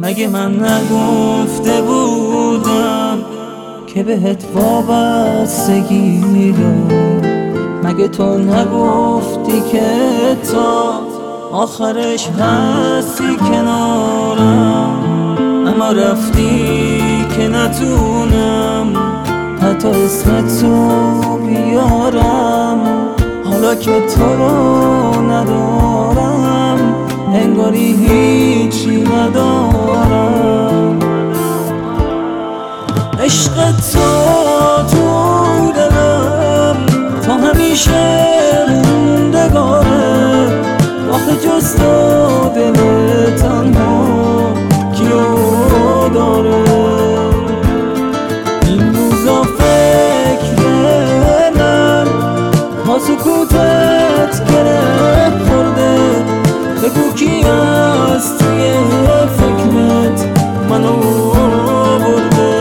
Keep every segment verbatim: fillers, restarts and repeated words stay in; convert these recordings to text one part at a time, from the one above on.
مگه من نگفته بودم که بهت وابستگی دارم؟ مگه تو نگفتی که تا آخرش هستی کنارم؟ اما رفتی که نتونم حتی اسمتو بیارم. حالا که تو رو ندارم انگاری هیچی ندارم. عشق تو تو دلم تا همیشه موندگاره. آخه جز تو دل تنها کیو داره؟ این روزا فکرم با سکوتت گره خورده. بگو کی از توی فکرت منو برده؟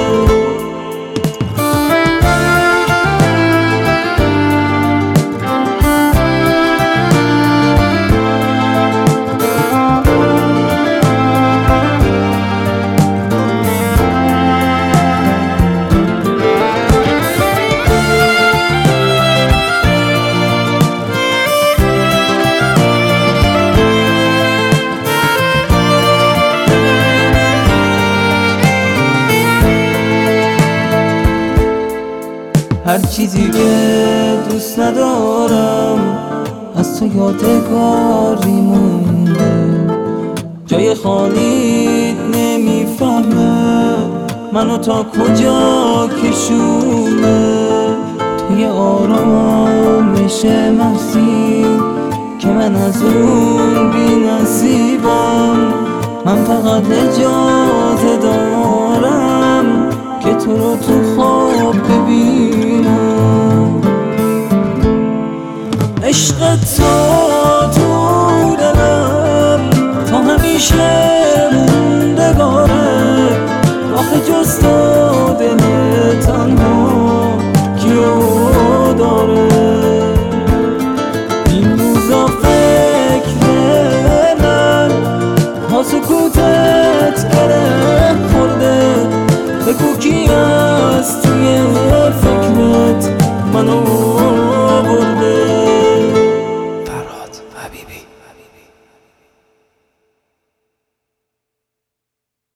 هر چیزی که دوست ندارم از تو یادگاری مونده. جای خالیت نمیفهمه منو تا کجا کشونه. توی آرامش محضی که من از اون بی نصیبم. من فقط اجازه دارم که تو رو تو خواب ببینم. عشق تو تو دلم تا همیشه